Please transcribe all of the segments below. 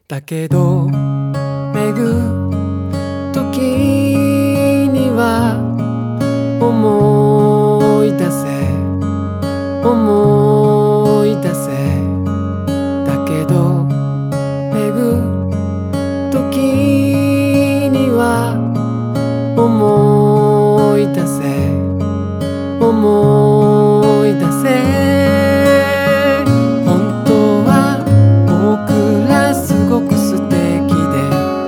だけどめぐ時には思い出せ思い出せだけどめぐ時には思い出せ思い出せ本当は僕らすごく素敵で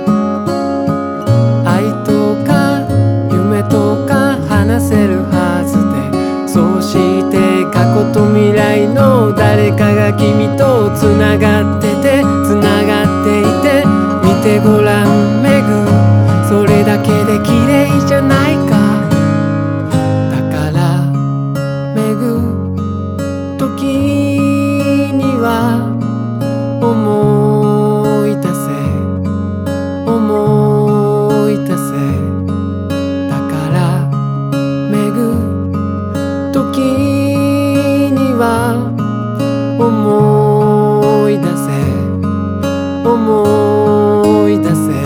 愛とか夢とか話せるはずでそうして過去と未来の誰かが君とつながっててつながっていて見てごらんめぐそれだけで綺麗じゃないかだからめぐ時には思い出せ思い出せだからめぐ時には思い出せ思い出せ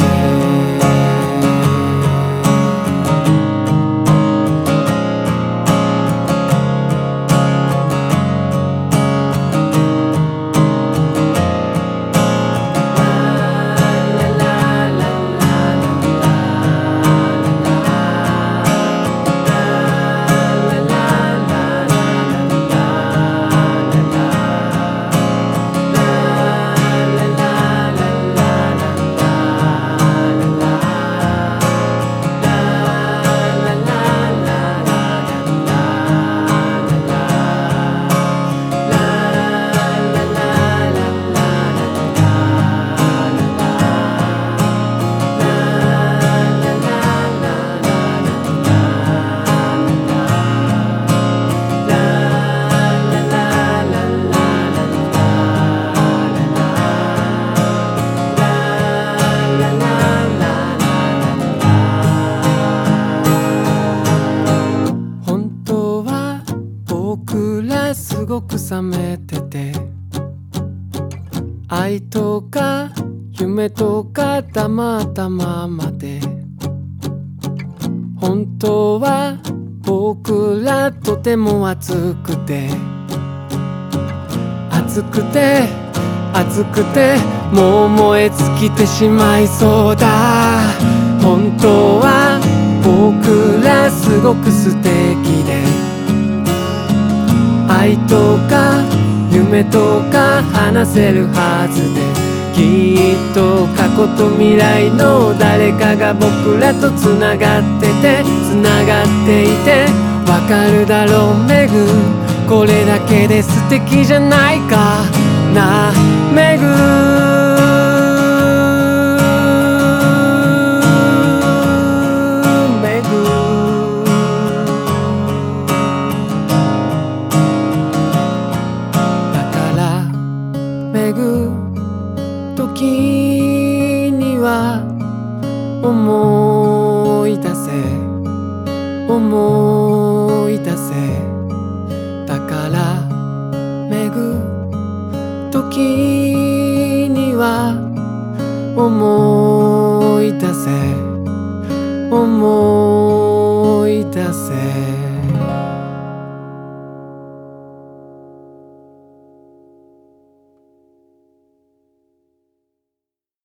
すごく冷めてて愛とか夢とか黙ったままで本当は僕らとても熱くて熱くて熱くてもう燃え尽きてしまいそうだ本当は僕らすごく素敵で愛とか夢とか話せるはずできっと過去と未来の誰かが僕らとつながっててつながっていてわかるだろうめぐこれだけで素敵じゃないかなめぐめぐ時には思い出せ思い出せだからめぐ時には思い出せ